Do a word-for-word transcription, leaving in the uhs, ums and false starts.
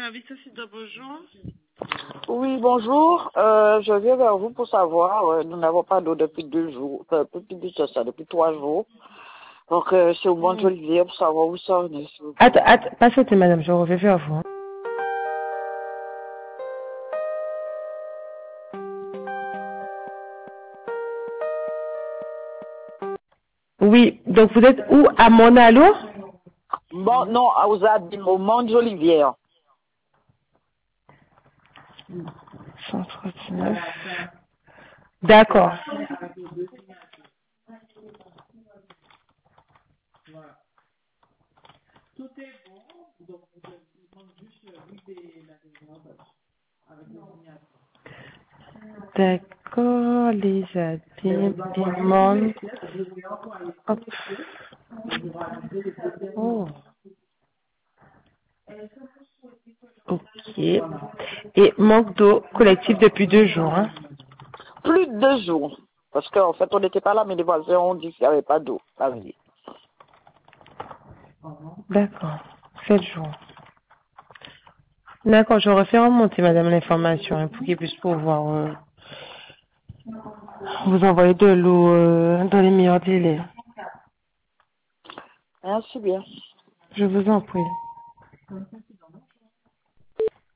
service aussi de bonjour. Oui, bonjour. Euh, je viens vers vous pour savoir, euh, nous n'avons pas d'eau depuis deux jours, euh, depuis plus de ça, depuis trois jours. Donc, euh, c'est au moins de Jolivier pour savoir où ça en est, s'il vous plaît. Attends, attends, patientez, madame, je reviens vers vous. hein. Oui, donc vous êtes où? À Monalo? Bon, non, à aux Abîmes, au Mont Jolivier. cent trente-neuf. D'accord. D'accord, les abîmes, il manque. Hop. Oh. Ok. Et manque d'eau collective depuis deux jours. Hein. Plus de deux jours. Parce qu'en fait, on n'était pas là, mais les voisins ont dit qu'il n'y avait pas d'eau. Ah oui. D'accord. Sept jours. D'accord, je refais remonter, madame, l'information hein, pour qu'ils puissent pouvoir euh, vous envoyer de l'eau euh, dans les meilleurs délais. Merci bien. Je vous en prie.